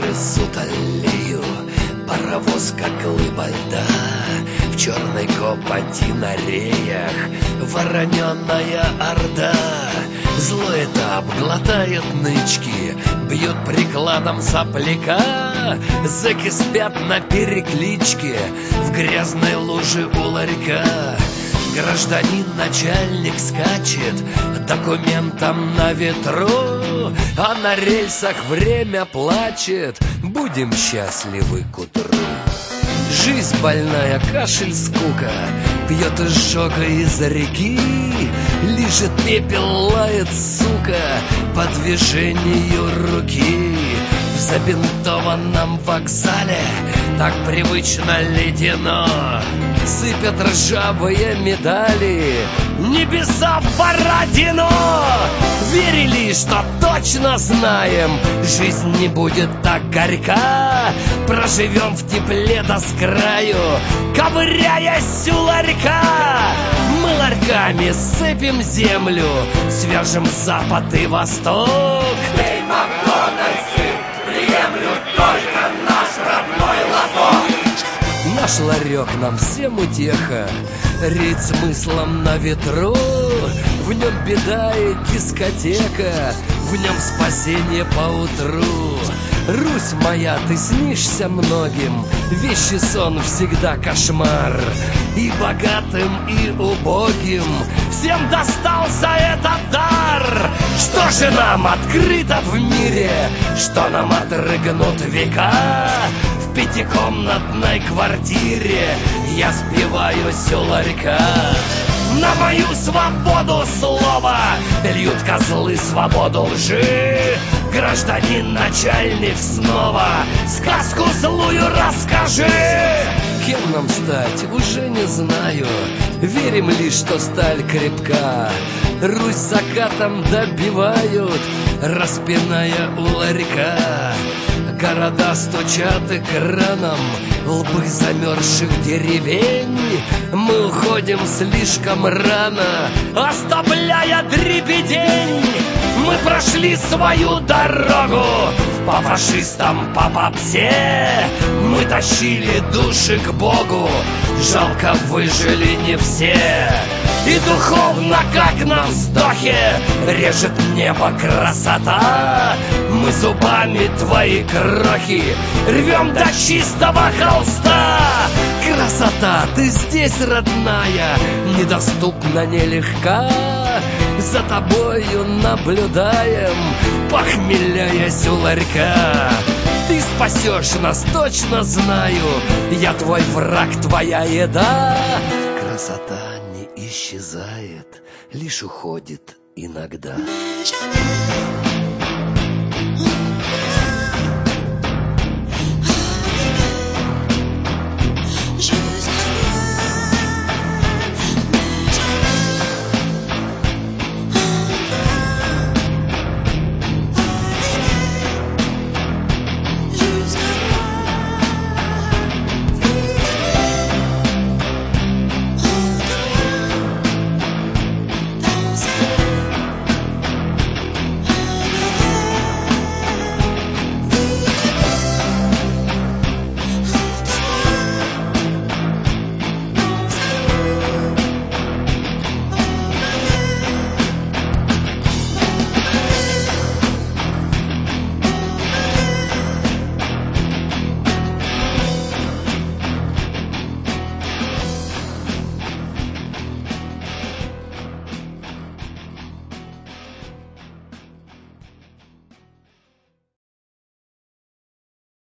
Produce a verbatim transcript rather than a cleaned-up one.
несут аллею, паровоз, как глыба льда, в черной копоти на реях вороненая орда. Злой этап глотает нычки, бьет прикладом сопляка. Зэки спят на перекличке в грязной луже у ларька. Гражданин начальник скачет документом на ветру, а на рельсах время плачет. Будем счастливы к утру. Жизнь больная, кашель, скука, пьет изжога из реки, лижет пепел, лает, сука, по движению руки. В забинтованном вокзале так привычно ледяно, сыпят ржавые медали небеса в Бородино. Верили, что точно знаем, жизнь не будет так горька, проживем в тепле до скраю, ковыряясь у ларька. Мы ларьками сыпем землю, свяжем запад и восток. Эй, Макдональдсы, приемлю только наш родной лоток. Наш ларек нам всем утеха, реет смыслом на ветру. В нем беда и дискотека, в нем спасение поутру. Русь моя, ты снишься многим, вещий сон всегда кошмар. И богатым, и убогим всем достался этот дар. Что же нам открыто в мире, что нам отрыгнут века? В пятикомнатной квартире я спиваюсь у ларька. На мою свободу слова льют козлы свободу лжи. Гражданин начальник снова сказку злую расскажи. Кем нам стать, уже не знаю, верим лишь, что сталь крепка. Русь закатом добивают, распиная у ларька. Города стучат экраном, лбы замерзших деревень. Мы уходим слишком рано, оставляя дребедень. Мы прошли свою дорогу по фашистам, по попсе. Мы тащили души к Богу, жалко выжили не все. И духовно, как на вздохе, режет небо красота. Мы зубами твои крохи рвем до чистого холста. Красота, ты здесь, родная, недоступна, нелегка. За тобою наблюдаем, похмеляясь у ларька. Ты спасешь нас, точно знаю, я твой враг, твоя еда. Красота не исчезает, лишь уходит иногда.